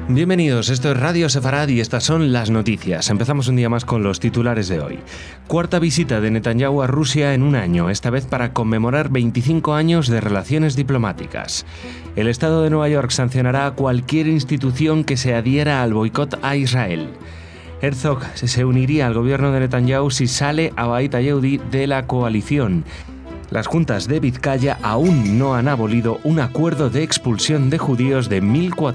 Bienvenidos, esto es Radio Sefarad y estas son las noticias. Empezamos un día más con los titulares de hoy. Cuarta visita de Netanyahu a Rusia en un año, esta vez para conmemorar 25 años de relaciones diplomáticas. El Estado de Nueva York sancionará a cualquier institución que se adhiera al boicot a Israel. Herzog se uniría al gobierno de Netanyahu si sale Abait HaYehudi de la coalición. Las juntas de Vizcaya aún no han abolido un acuerdo de expulsión de judíos de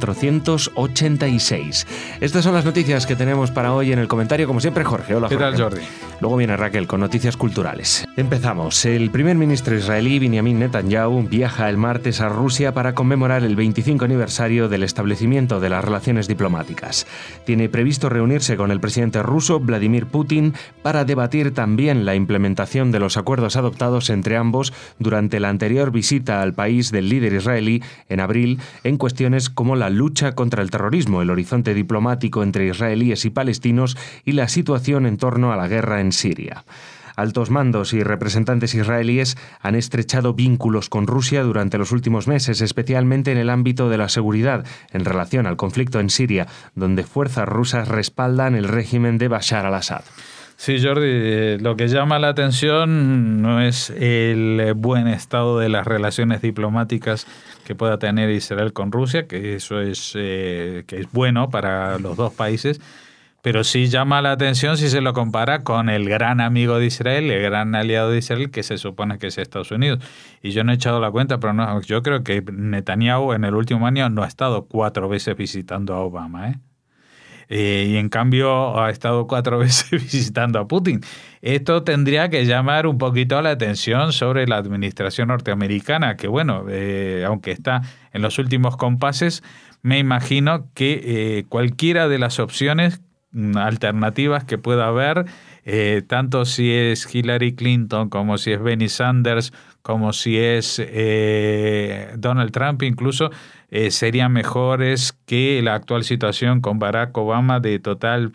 1486. Estas son las noticias que tenemos para hoy en el comentario. Como siempre, Jorge. Hola, Jorge. ¿Qué tal, Jordi? Luego viene Raquel con noticias culturales. Empezamos. El primer ministro israelí, Benjamin Netanyahu, viaja el martes a Rusia para conmemorar el 25 aniversario del establecimiento de las relaciones diplomáticas. Tiene previsto reunirse con el presidente ruso, Vladimir Putin, para debatir también la implementación de los acuerdos adoptados entre ambos durante la anterior visita al país del líder israelí en abril en cuestiones como la lucha contra el terrorismo, el horizonte diplomático entre israelíes y palestinos y la situación en torno a la guerra en Siria. Altos mandos y representantes israelíes han estrechado vínculos con Rusia durante los últimos meses, especialmente en el ámbito de la seguridad, en relación al conflicto en Siria, donde fuerzas rusas respaldan el régimen de Bashar al-Assad. Sí, Jordi, lo que llama la atención no es el buen estado de las relaciones diplomáticas que pueda tener Israel con Rusia, que eso es bueno para los dos países, pero sí llama la atención si se lo compara con el gran amigo de Israel, el gran aliado de Israel, que se supone que es Estados Unidos. Y yo no he echado la cuenta, pero no, yo creo que Netanyahu en el último año no ha estado 4 veces visitando a Obama, y en cambio ha estado 4 veces visitando a Putin. Esto tendría que llamar un poquito la atención sobre la administración norteamericana, que bueno, aunque está en los últimos compases, me imagino que cualquiera de las opciones alternativas que pueda haber, tanto si es Hillary Clinton, como si es Bernie Sanders, como si es Donald Trump incluso, serían mejores que la actual situación con Barack Obama de total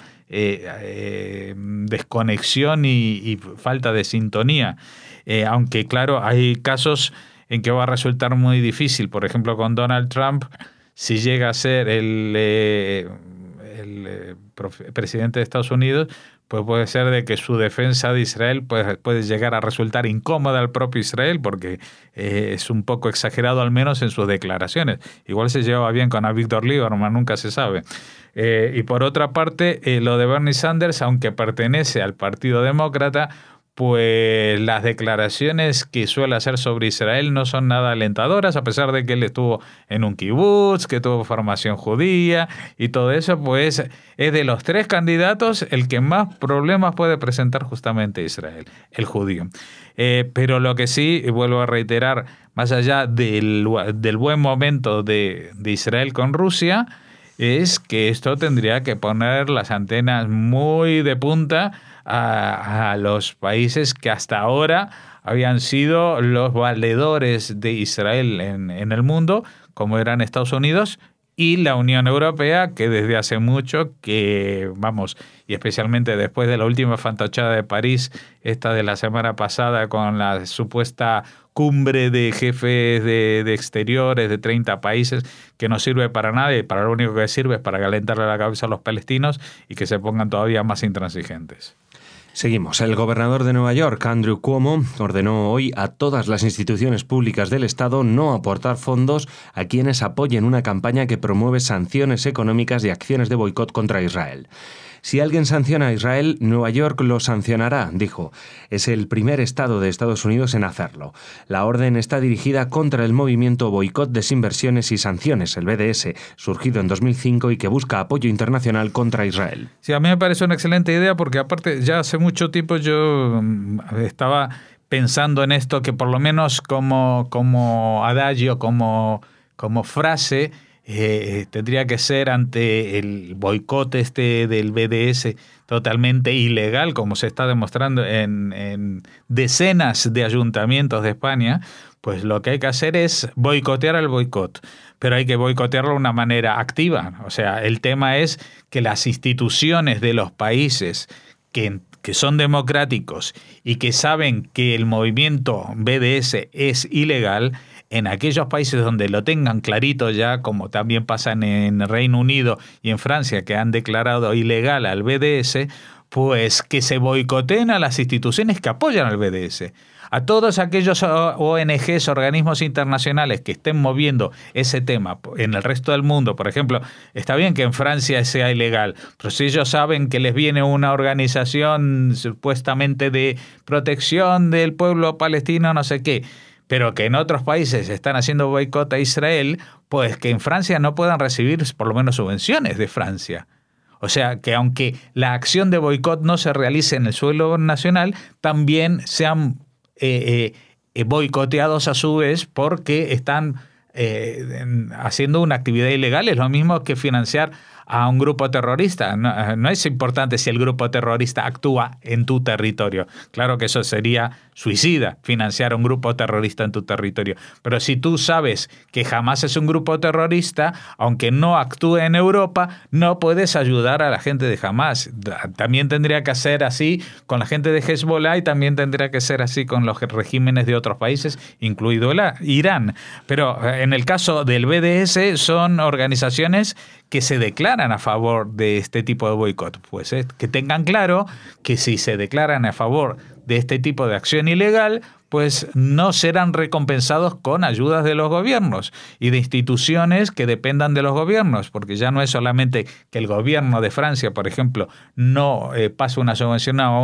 desconexión y falta de sintonía. Aunque claro, hay casos en que va a resultar muy difícil. Por ejemplo, con Donald Trump, si llega a ser el presidente de Estados Unidos, pues puede ser de que su defensa de Israel puede llegar a resultar incómoda al propio Israel, porque es un poco exagerado, al menos en sus declaraciones. Igual se lleva bien con Avigdor Lieberman, nunca se sabe. Y por otra parte, lo de Bernie Sanders, aunque pertenece al Partido Demócrata, pues las declaraciones que suele hacer sobre Israel no son nada alentadoras, a pesar de que él estuvo en un kibutz, que tuvo formación judía y todo eso, pues es de los 3 candidatos el que más problemas puede presentar justamente Israel, el judío. Pero lo que sí, vuelvo a reiterar, más allá del buen momento de Israel con Rusia, es que esto tendría que poner las antenas muy de punta a los países que hasta ahora habían sido los valedores de Israel en el mundo, como eran Estados Unidos y la Unión Europea, que desde hace mucho y especialmente después de la última fantochada de París, esta de la semana pasada con la supuesta cumbre de jefes de exteriores de 30 países, que no sirve para nada y para lo único que sirve es para calentarle la cabeza a los palestinos y que se pongan todavía más intransigentes. Seguimos. El gobernador de Nueva York, Andrew Cuomo, ordenó hoy a todas las instituciones públicas del Estado no aportar fondos a quienes apoyen una campaña que promueve sanciones económicas y acciones de boicot contra Israel. Si alguien sanciona a Israel, Nueva York lo sancionará, dijo. Es el primer estado de Estados Unidos en hacerlo. La orden está dirigida contra el movimiento Boicot, Desinversiones y Sanciones, el BDS, surgido en 2005 y que busca apoyo internacional contra Israel. Sí, a mí me parece una excelente idea porque aparte ya hace mucho tiempo yo estaba pensando en esto, que por lo menos como adagio, como frase, tendría que ser ante el boicot del BDS totalmente ilegal, como se está demostrando en decenas de ayuntamientos de España, pues lo que hay que hacer es boicotear el boicot, pero hay que boicotearlo de una manera activa. O sea, el tema es que las instituciones de los países que son democráticos y que saben que el movimiento BDS es ilegal, en aquellos países donde lo tengan clarito ya, como también pasa en Reino Unido y en Francia, que han declarado ilegal al BDS, pues que se boicoteen a las instituciones que apoyan al BDS. A todos aquellos ONGs, organismos internacionales que estén moviendo ese tema en el resto del mundo, por ejemplo, está bien que en Francia sea ilegal, pero si ellos saben que les viene una organización supuestamente de protección del pueblo palestino, no sé qué, pero que en otros países están haciendo boicot a Israel, pues que en Francia no puedan recibir por lo menos subvenciones de Francia. O sea, que aunque la acción de boicot no se realice en el suelo nacional, también sean boicoteados a su vez porque están haciendo una actividad ilegal. Es lo mismo que financiar a un grupo terrorista. No es importante si el grupo terrorista actúa en tu territorio. Claro que eso sería suicida, financiar a un grupo terrorista en tu territorio. Pero si tú sabes que Hamás es un grupo terrorista, aunque no actúe en Europa, no puedes ayudar a la gente de Hamás. También tendría que ser así con la gente de Hezbollah y también tendría que ser así con los regímenes de otros países, incluido Irán. Pero en el caso del BDS son organizaciones que se declaran a favor de este tipo de boicot. Pues que tengan claro que si se declaran a favor de este tipo de acción ilegal, pues no serán recompensados con ayudas de los gobiernos y de instituciones que dependan de los gobiernos, porque ya no es solamente que el gobierno de Francia, por ejemplo, no pase una subvención a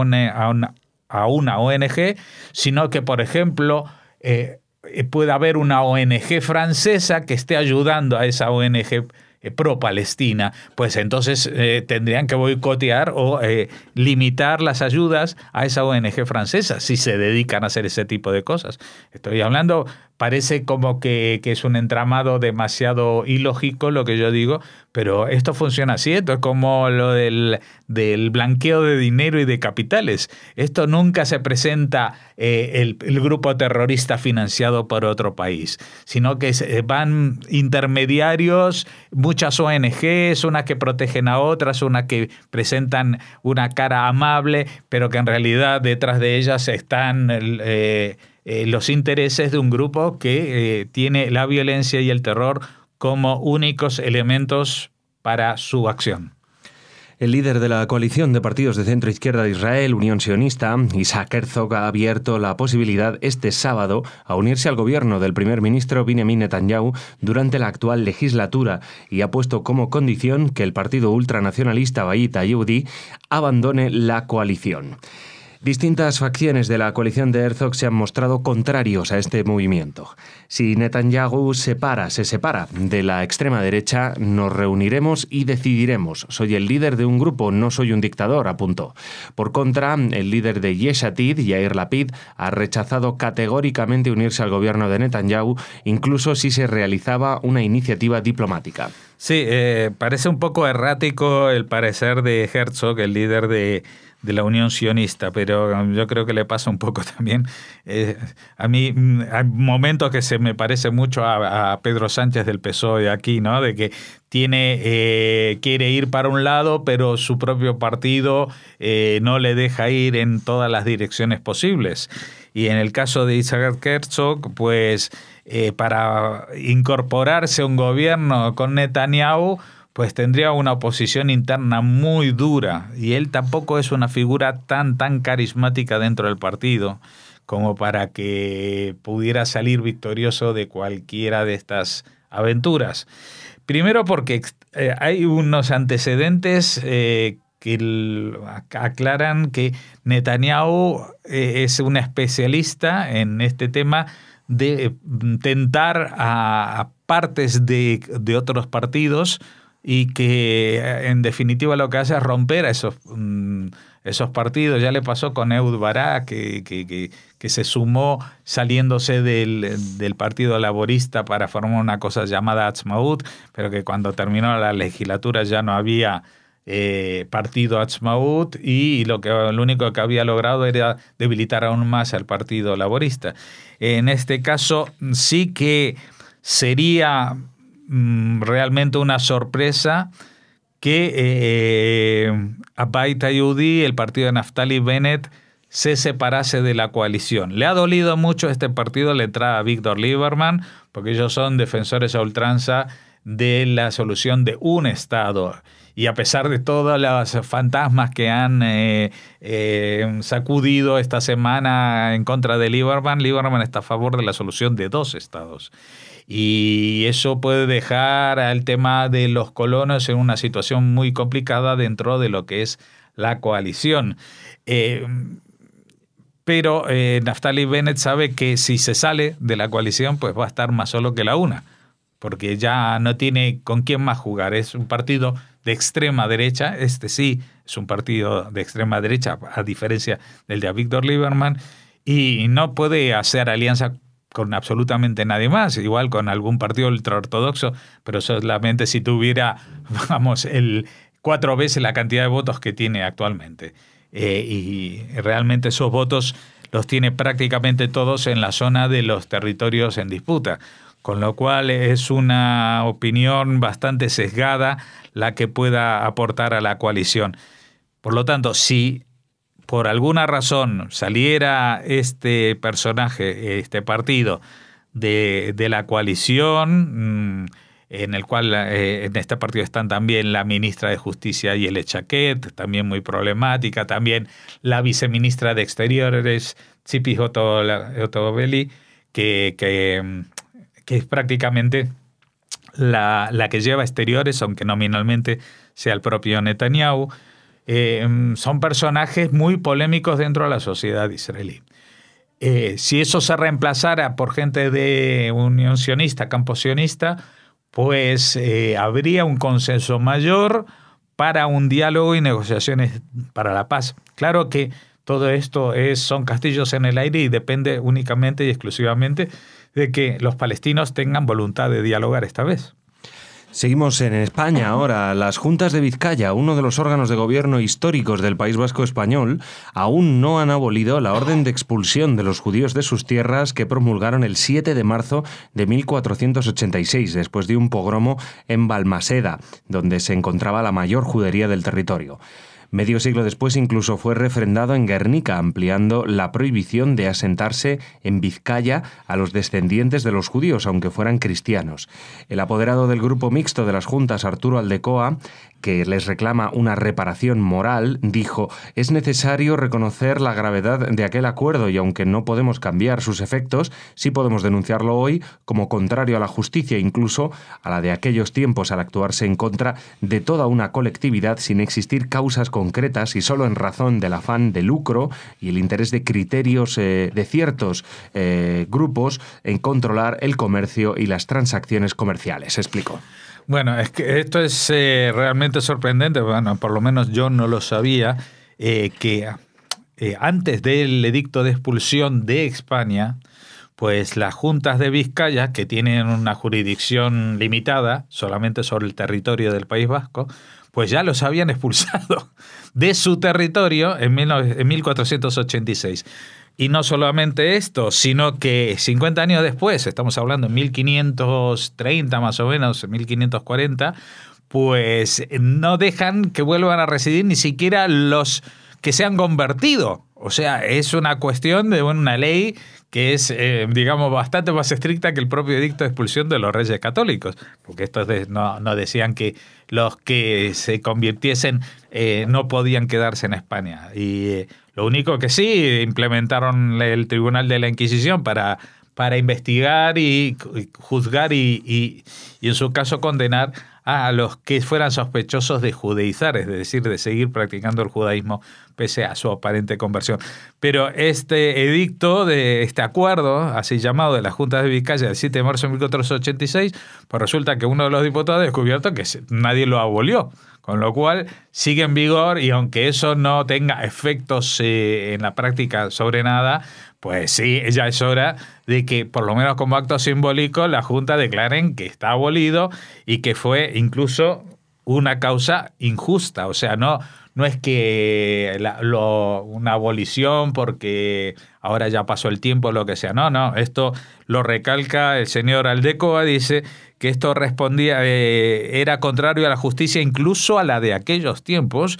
una ONG, sino que, por ejemplo, puede haber una ONG francesa que esté ayudando a esa ONG pro-Palestina, pues entonces tendrían que boicotear o limitar las ayudas a esa ONG francesa si se dedican a hacer ese tipo de cosas. Estoy hablando, parece como que es un entramado demasiado ilógico lo que yo digo, pero esto funciona así. Esto es como lo del blanqueo de dinero y de capitales. Esto nunca se presenta el grupo terrorista financiado por otro país, sino que van intermediarios, muchas ONGs, unas que protegen a otras, unas que presentan una cara amable, pero que en realidad detrás de ellas están los intereses de un grupo que tiene la violencia y el terror como únicos elementos para su acción. El líder de la coalición de partidos de centro-izquierda de Israel, Unión Sionista, Isaac Herzog, ha abierto la posibilidad este sábado a unirse al gobierno del primer ministro Benjamin Netanyahu durante la actual legislatura y ha puesto como condición que el partido ultranacionalista Bayit Yehudi abandone la coalición. Distintas facciones de la coalición de Herzog se han mostrado contrarios a este movimiento. Si Netanyahu se separa de la extrema derecha, nos reuniremos y decidiremos. Soy el líder de un grupo, no soy un dictador, apuntó. Por contra, el líder de Yesh Atid, Yair Lapid, ha rechazado categóricamente unirse al gobierno de Netanyahu, incluso si se realizaba una iniciativa diplomática. Sí, parece un poco errático el parecer de Herzog, el líder de la Unión Sionista, pero yo creo que le pasa un poco también. A mí hay momentos que se me parece mucho a Pedro Sánchez del PSOE aquí, ¿no? De que quiere ir para un lado, pero su propio partido no le deja ir en todas las direcciones posibles. Y en el caso de Isaac Herzog, pues para incorporarse a un gobierno con Netanyahu, pues tendría una oposición interna muy dura y él tampoco es una figura tan carismática dentro del partido como para que pudiera salir victorioso de cualquiera de estas aventuras. Primero porque hay unos antecedentes que aclaran que Netanyahu es un especialista en este tema de tentar a partes de otros partidos y que en definitiva lo que hace es romper a esos partidos. Ya le pasó con Ehud Barak, que se sumó saliéndose del Partido Laborista para formar una cosa llamada Atzmaut, pero que cuando terminó la legislatura ya no había partido Atzmaut y lo único que había logrado era debilitar aún más al Partido Laborista. En este caso sí que sería realmente una sorpresa que Abait Yehudi, el partido de Naftali Bennett, se separase de la coalición. Le ha dolido mucho a este partido la entrada a Víctor Lieberman, porque ellos son defensores a ultranza de la solución de un Estado. Y a pesar de todos los fantasmas que han sacudido esta semana en contra de Lieberman está a favor de la solución de 2 Estados. Y eso puede dejar al tema de los colonos en una situación muy complicada dentro de lo que es la coalición. Pero Naftali Bennett sabe que si se sale de la coalición, pues va a estar más solo que la UNA, porque ya no tiene con quién más jugar. Es un partido de extrema derecha, sí es un partido de extrema derecha, a diferencia del de Víctor Lieberman, y no puede hacer alianza con absolutamente nadie más, igual con algún partido ultraortodoxo, pero solamente si tuviera, 4 veces la cantidad de votos que tiene actualmente. Y realmente esos votos los tiene prácticamente todos en la zona de los territorios en disputa, con lo cual es una opinión bastante sesgada la que pueda aportar a la coalición. Por lo tanto, si por alguna razón saliera este personaje, este partido de la coalición, en el cual en este partido están también la ministra de Justicia Yele Chaquet, también muy problemática, también la viceministra de Exteriores, Tzipi Hotovely, que es prácticamente la que lleva Exteriores, aunque nominalmente sea el propio Netanyahu. Son personajes muy polémicos dentro de la sociedad israelí. Si eso se reemplazara por gente de Unión Sionista, campo sionista, pues habría un consenso mayor para un diálogo y negociaciones para la paz. Claro que todo esto son castillos en el aire y depende únicamente y exclusivamente de que los palestinos tengan voluntad de dialogar esta vez. Seguimos en España ahora. Las Juntas de Vizcaya, uno de los órganos de gobierno históricos del País Vasco español, aún no han abolido la orden de expulsión de los judíos de sus tierras que promulgaron el 7 de marzo de 1486, después de un pogromo en Balmaseda, donde se encontraba la mayor judería del territorio. Medio siglo después incluso fue refrendado en Guernica, ampliando la prohibición de asentarse en Vizcaya a los descendientes de los judíos, aunque fueran cristianos. El apoderado del grupo mixto de las Juntas, Arturo Aldecoa, que les reclama una reparación moral, dijo: «Es necesario reconocer la gravedad de aquel acuerdo y aunque no podemos cambiar sus efectos, sí podemos denunciarlo hoy como contrario a la justicia, incluso a la de aquellos tiempos, al actuarse en contra de toda una colectividad sin existir causas concretas y solo en razón del afán de lucro y el interés de criterios de ciertos grupos en controlar el comercio y las transacciones comerciales», explicó. Bueno, es que esto es realmente sorprendente. Bueno, por lo menos yo no lo sabía, que antes del edicto de expulsión de España, pues las juntas de Vizcaya, que tienen una jurisdicción limitada solamente sobre el territorio del País Vasco, pues ya los habían expulsado de su territorio en 1486. Y no solamente esto, sino que 50 años después, estamos hablando en 1530 más o menos, 1540, pues no dejan que vuelvan a residir ni siquiera los que se han convertido. O sea, es una cuestión de una ley que es, digamos, bastante más estricta que el propio edicto de expulsión de los reyes católicos, porque estos no decían que los que se convirtiesen no podían quedarse en España. Y lo único que sí, implementaron el Tribunal de la Inquisición para investigar y juzgar y en su caso condenar a los que fueran sospechosos de judaizar, es decir, de seguir practicando el judaísmo pese a su aparente conversión. Pero este edicto, de este acuerdo, así llamado, de la Junta de Vizcaya del 7 de marzo de 1486, pues resulta que uno de los diputados ha descubierto que nadie lo abolió, con lo cual sigue en vigor y aunque eso no tenga efectos en la práctica sobre nada, pues sí, ya es hora de que, por lo menos como acto simbólico, la Junta declaren que está abolido y que fue incluso una causa injusta. O sea, no es que una abolición porque ahora ya pasó el tiempo o lo que sea. No, esto lo recalca el señor Aldecoa, dice que esto respondía, era contrario a la justicia, incluso a la de aquellos tiempos,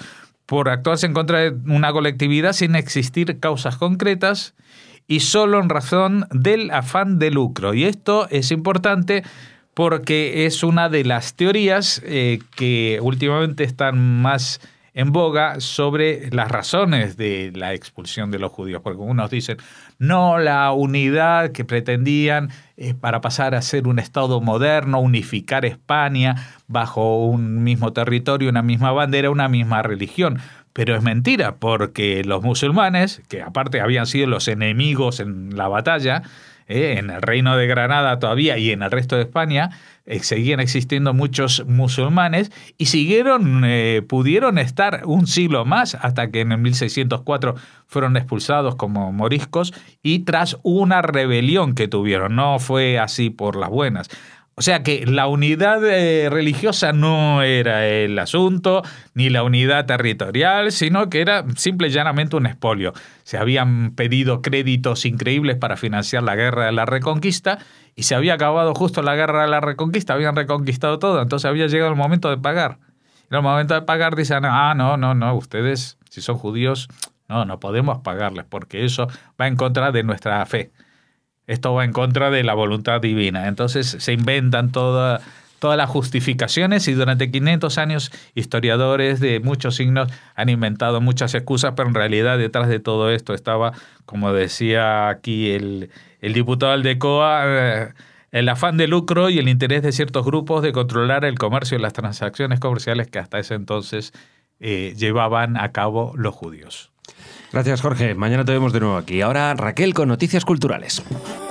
por actuarse en contra de una colectividad sin existir causas concretas y solo en razón del afán de lucro. Y esto es importante porque es una de las teorías que últimamente están más en boga sobre las razones de la expulsión de los judíos, porque unos dicen, no, la unidad que pretendían para pasar a ser un Estado moderno, unificar España bajo un mismo territorio, una misma bandera, una misma religión. Pero es mentira, porque los musulmanes, que aparte habían sido los enemigos en la batalla, en el Reino de Granada todavía y en el resto de España, seguían existiendo muchos musulmanes y pudieron estar un siglo más hasta que en el 1604 fueron expulsados como moriscos y tras una rebelión que tuvieron. No fue así por las buenas. O sea que la unidad religiosa no era el asunto, ni la unidad territorial, sino que era simple y llanamente un expolio. Se habían pedido créditos increíbles para financiar la guerra de la Reconquista y se había acabado justo la guerra de la Reconquista, habían reconquistado todo, entonces había llegado el momento de pagar. En el momento de pagar dicen, no, ustedes, si son judíos, no podemos pagarles porque eso va en contra de nuestra fe. Esto va en contra de la voluntad divina. Entonces se inventan todas las justificaciones y durante 500 años historiadores de muchos signos han inventado muchas excusas, pero en realidad detrás de todo esto estaba, como decía aquí el diputado Aldecoa, el afán de lucro y el interés de ciertos grupos de controlar el comercio y las transacciones comerciales que hasta ese entonces llevaban a cabo los judíos. Gracias, Jorge. Mañana te vemos de nuevo aquí. Ahora Raquel con Noticias Culturales.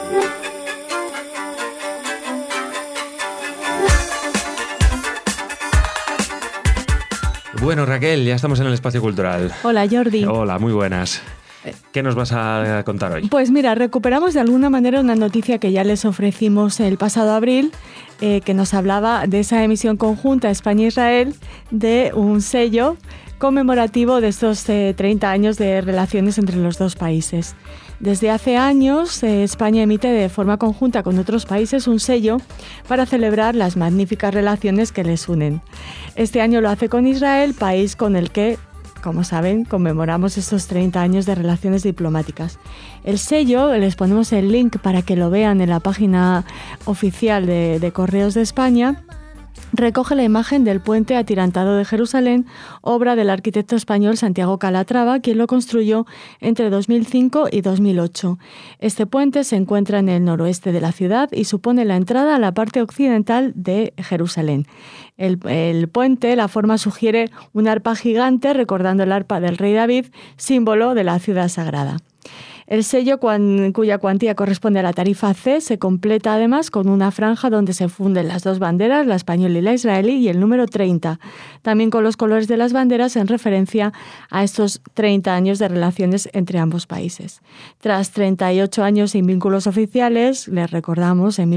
Bueno, Raquel, ya estamos en el espacio cultural. Hola, Jordi. Hola, muy buenas. ¿Qué nos vas a contar hoy? Pues mira, recuperamos de alguna manera una noticia que ya les ofrecimos el pasado abril, que nos hablaba de esa emisión conjunta España-Israel de un sello conmemorativo de estos 30 años de relaciones entre los dos países. Desde hace años, España emite de forma conjunta con otros países un sello para celebrar las magníficas relaciones que les unen. Este año lo hace con Israel, país con el que, como saben, conmemoramos estos 30 años de relaciones diplomáticas. El sello, les ponemos el link para que lo vean en la página oficial de Correos de España, recoge la imagen del puente atirantado de Jerusalén, obra del arquitecto español Santiago Calatrava, quien lo construyó entre 2005 y 2008. Este puente se encuentra en el noroeste de la ciudad y supone la entrada a la parte occidental de Jerusalén. El puente, la forma sugiere un arpa gigante recordando el arpa del rey David, símbolo de la ciudad sagrada. El sello, cuya cuantía corresponde a la tarifa C, se completa además con una franja donde se funden las dos banderas, la española y la israelí, y el número 30, también con los colores de las banderas en referencia a estos 30 años de relaciones entre ambos países. Tras 38 años sin vínculos oficiales, les recordamos, en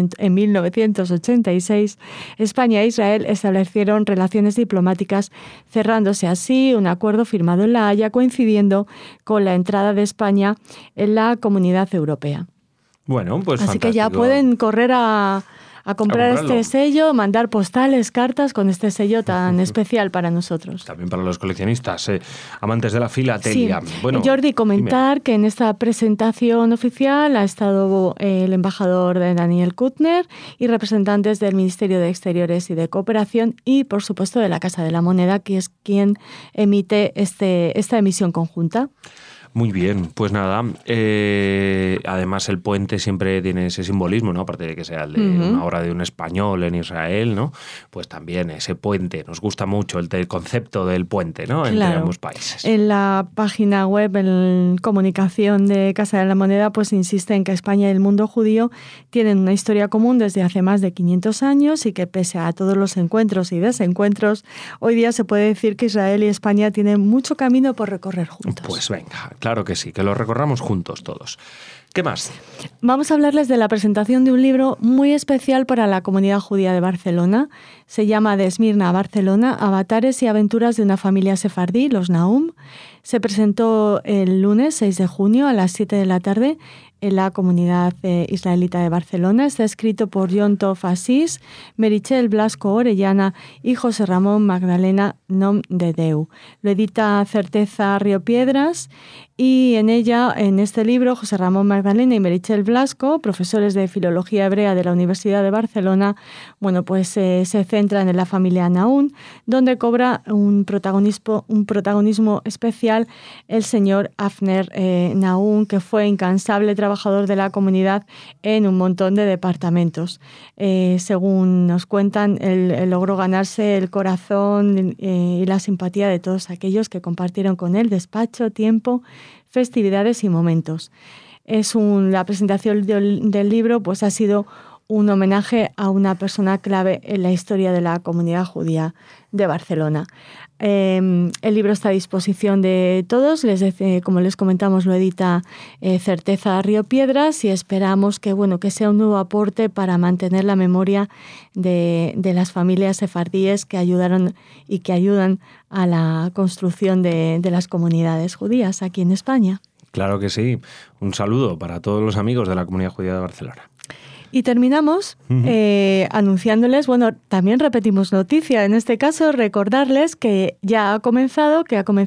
1986, España e Israel establecieron relaciones diplomáticas, cerrándose así un acuerdo firmado en La Haya, coincidiendo con la entrada de España en la Comunidad Europea. Bueno, pues así fantástico. que ya pueden correr a comprar este sello, mandar postales, cartas con este sello tan especial para nosotros. También para los coleccionistas, amantes de la filatelia. Sí. Bueno, Jordi, comentar que en esta presentación oficial ha estado el embajador de Daniel Kuttner y representantes del Ministerio de Exteriores y de Cooperación y, por supuesto, de la Casa de la Moneda, que es quien emite esta emisión conjunta. Muy bien, pues nada, además el puente siempre tiene ese simbolismo, ¿no? Aparte de que sea el de una obra de un español en Israel, ¿no? Pues también ese puente, nos gusta mucho el concepto del puente, ¿no? Entre ambos países. En la página web, en comunicación de Casa de la Moneda, pues insiste en que España y el mundo judío tienen una historia común desde hace más de 500 años y que pese a todos los encuentros y desencuentros, hoy día se puede decir que Israel y España tienen mucho camino por recorrer juntos. Pues venga. Claro que sí, que lo recorramos juntos todos. ¿Qué más? Vamos a hablarles de la presentación de un libro muy especial para la comunidad judía de Barcelona. Se llama De Esmirna a Barcelona, avatares y aventuras de una familia sefardí, los Nahum. Se presentó el lunes 6 de junio a las 7 de la tarde en la comunidad israelita de Barcelona. Está escrito por Yom Tov Asís, Meritxell Blasco Orellana y José Ramón Magdalena Nom de Déu. Lo edita Certeza Río Piedras y en este libro, José Ramón Magdalena y Meritxell Blasco, profesores de Filología Hebrea de la Universidad de Barcelona, se centran en la familia Naún, donde cobra un protagonismo especial el señor Avner Naún, que fue incansable trabajador de la comunidad en un montón de departamentos. Según nos cuentan, él logró ganarse el corazón y la simpatía de todos aquellos que compartieron con él despacho, tiempo, festividades y momentos. La presentación del libro ha sido un homenaje a una persona clave en la historia de la comunidad judía de Barcelona. El libro está a disposición de todos, como les comentamos, lo edita Certeza Río Piedras y esperamos que sea un nuevo aporte para mantener la memoria de las familias sefardíes que ayudaron y que ayudan a la construcción de las comunidades judías aquí en España. Claro que sí. Un saludo para todos los amigos de la comunidad judía de Barcelona. Y terminamos anunciándoles, también repetimos noticia, en este caso recordarles que ha comenzado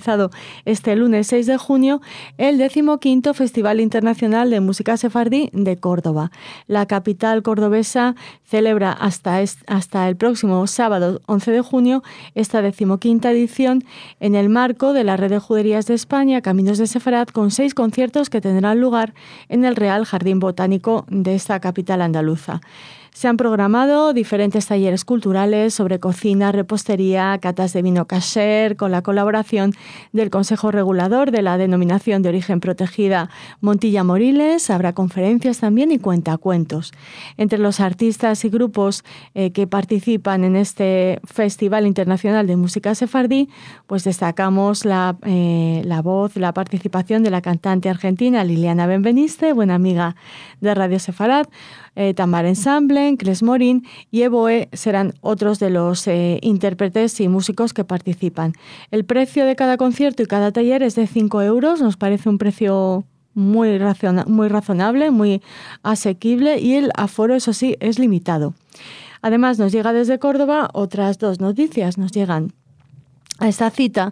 este lunes 6 de junio el 15º Festival Internacional de Música Sefardí de Córdoba. La capital cordobesa celebra hasta el próximo sábado 11 de junio esta 15ª edición en el marco de la Red de Juderías de España, Caminos de Sefarad, con 6 conciertos que tendrán lugar en el Real Jardín Botánico de esta capital andaluza. Se han programado diferentes talleres culturales sobre cocina, repostería, catas de vino kasher, con la colaboración del Consejo Regulador de la Denominación de Origen Protegida Montilla Moriles. Habrá conferencias también y cuentacuentos. Entre los artistas y grupos que participan en este Festival Internacional de Música Sefardí, destacamos la participación de la cantante argentina Liliana Benveniste, buena amiga de Radio Sefarad, Tamar Ensemble, Cles Morín y Eboe serán otros de los intérpretes y músicos que participan. El precio de cada concierto y cada taller es de 5 euros, nos parece un precio muy razonable, muy asequible y el aforo, eso sí, es limitado. Además, nos llega desde Córdoba otras 2 noticias, nos llegan. A esta cita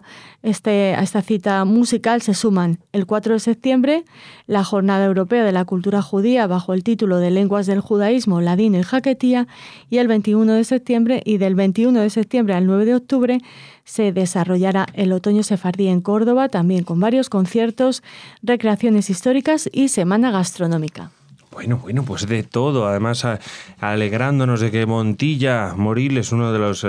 musical se suman el 4 de septiembre la Jornada Europea de la Cultura Judía bajo el título de Lenguas del Judaísmo, Ladino y Jaquetía, y el 21 de septiembre y del 21 de septiembre al 9 de octubre se desarrollará el Otoño Sefardí en Córdoba, también con varios conciertos, recreaciones históricas y semana gastronómica. Bueno, pues de todo. Además, alegrándonos de que Montilla Moriles, uno de los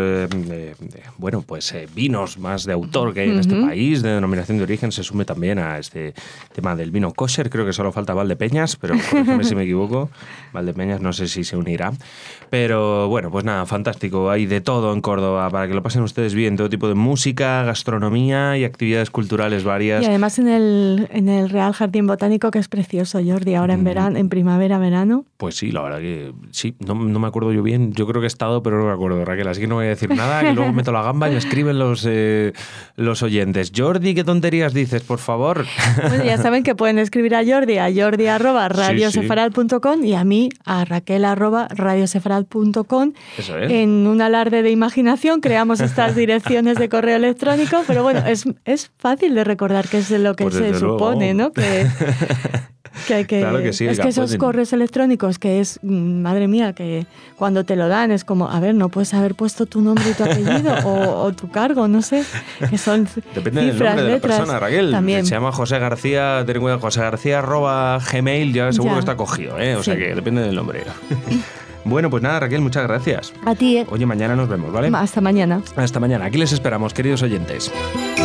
vinos más de autor que hay en este país, de denominación de origen, se sume también a este tema del vino kosher. Creo que solo falta Valdepeñas, pero corrígeme si me equivoco. Valdepeñas no sé si se unirá. Pero bueno, pues nada, fantástico. Hay de todo en Córdoba para que lo pasen ustedes bien. Todo tipo de música, gastronomía y actividades culturales varias. Y además en el Real Jardín Botánico, que es precioso, Jordi, ahora en verano, en primavera-verano. Pues sí, la verdad que sí. No me acuerdo yo bien. Yo creo que he estado, pero no me acuerdo, Raquel. Así que no voy a decir nada, que luego meto la gamba y me escriben los oyentes. Jordi, ¿qué tonterías dices, por favor? Bueno, ya saben que pueden escribir a jordi@radiosefarad.com y a mí a raquel@radiosefarad.com. Eso es. En un alarde de imaginación creamos estas direcciones de correo electrónico, pero bueno, es fácil de recordar qué es lo que pues se supone, ¿no? Que hay que, claro que sí, es que esos correos electrónicos que es, madre mía, que cuando te lo dan es como, a ver, no puedes haber puesto tu nombre y tu apellido o tu cargo, no sé, que son depende cifras, del nombre letras. De la persona, Raquel. También. Se llama José García, ten en cuenta, josegarcía@gmail, ya seguro que está cogido, ¿eh? O sea que depende del nombre. Bueno, pues nada, Raquel, muchas gracias. A ti, Oye, mañana nos vemos, ¿vale? Hasta mañana. Hasta mañana. Aquí les esperamos, queridos oyentes.